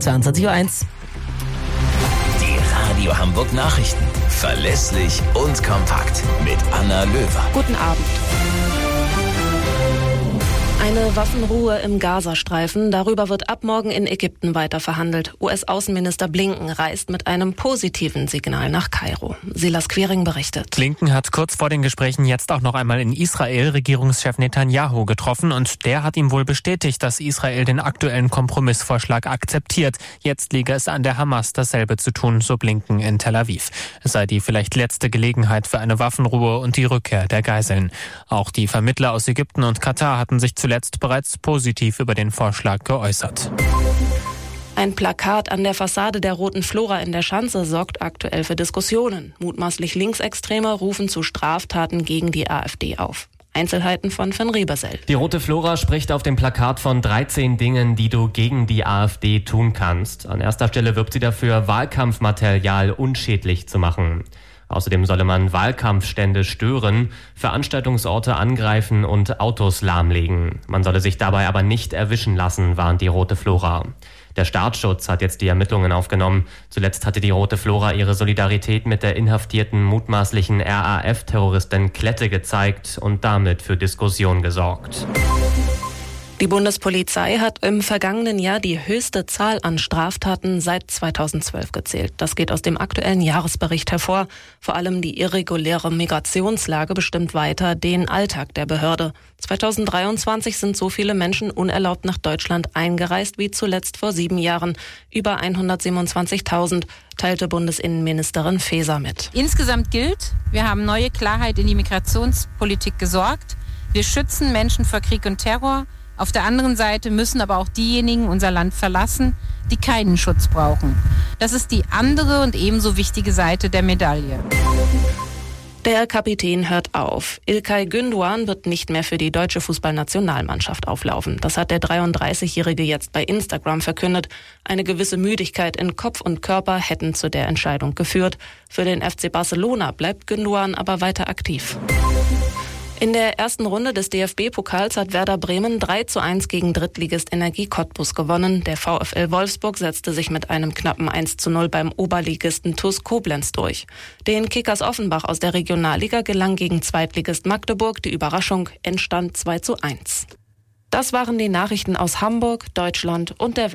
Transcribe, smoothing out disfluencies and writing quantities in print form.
22:01 Uhr. Die Radio Hamburg Nachrichten. Verlässlich und kompakt. Mit Anna Löwer. Guten Abend. Eine Waffenruhe im Gazastreifen. Darüber wird ab morgen in Ägypten weiter verhandelt. US-Außenminister Blinken reist mit einem positiven Signal nach Kairo. Silas Quiring berichtet. Blinken hat kurz vor den Gesprächen jetzt auch noch einmal in Israel Regierungschef Netanyahu getroffen und der hat ihm wohl bestätigt, dass Israel den aktuellen Kompromissvorschlag akzeptiert. Jetzt liege es an der Hamas, dasselbe zu tun, so Blinken in Tel Aviv. Es sei die vielleicht letzte Gelegenheit für eine Waffenruhe und die Rückkehr der Geiseln. Auch die Vermittler aus Ägypten und Katar hatten sich zuletzt bereits positiv über den Vorschlag geäußert. Ein Plakat an der Fassade der Roten Flora in der Schanze sorgt aktuell für Diskussionen. Mutmaßlich Linksextreme rufen zu Straftaten gegen die AfD auf. Einzelheiten von Finn Riebersell. Die Rote Flora spricht auf dem Plakat von 13 Dingen, die du gegen die AfD tun kannst. An erster Stelle wirbt sie dafür, Wahlkampfmaterial unschädlich zu machen. Außerdem solle man Wahlkampfstände stören, Veranstaltungsorte angreifen und Autos lahmlegen. Man solle sich dabei aber nicht erwischen lassen, warnt die Rote Flora. Der Staatsschutz hat jetzt die Ermittlungen aufgenommen. Zuletzt hatte die Rote Flora ihre Solidarität mit der inhaftierten mutmaßlichen RAF-Terroristin Klette gezeigt und damit für Diskussion gesorgt. Die Bundespolizei hat im vergangenen Jahr die höchste Zahl an Straftaten seit 2012 gezählt. Das geht aus dem aktuellen Jahresbericht hervor. Vor allem die irreguläre Migrationslage bestimmt weiter den Alltag der Behörde. 2023 sind so viele Menschen unerlaubt nach Deutschland eingereist wie zuletzt vor 7 Jahren. Über 127.000, teilte Bundesinnenministerin Faeser mit. Insgesamt gilt, wir haben neue Klarheit in die Migrationspolitik gesorgt. Wir schützen Menschen vor Krieg und Terror. Auf der anderen Seite müssen aber auch diejenigen unser Land verlassen, die keinen Schutz brauchen. Das ist die andere und ebenso wichtige Seite der Medaille. Der Kapitän hört auf. İlkay Gündoğan wird nicht mehr für die deutsche Fußballnationalmannschaft auflaufen. Das hat der 33-Jährige jetzt bei Instagram verkündet. Eine gewisse Müdigkeit in Kopf und Körper hätten zu der Entscheidung geführt. Für den FC Barcelona bleibt Gündoğan aber weiter aktiv. In der ersten Runde des DFB-Pokals hat Werder Bremen 3:1 gegen Drittligist Energie Cottbus gewonnen. Der VfL Wolfsburg setzte sich mit einem knappen 1:0 beim Oberligisten TuS Koblenz durch. Den Kickers Offenbach aus der Regionalliga gelang gegen Zweitligist Magdeburg die Überraschung, Endstand 2:1. Das waren die Nachrichten aus Hamburg, Deutschland und der Welt.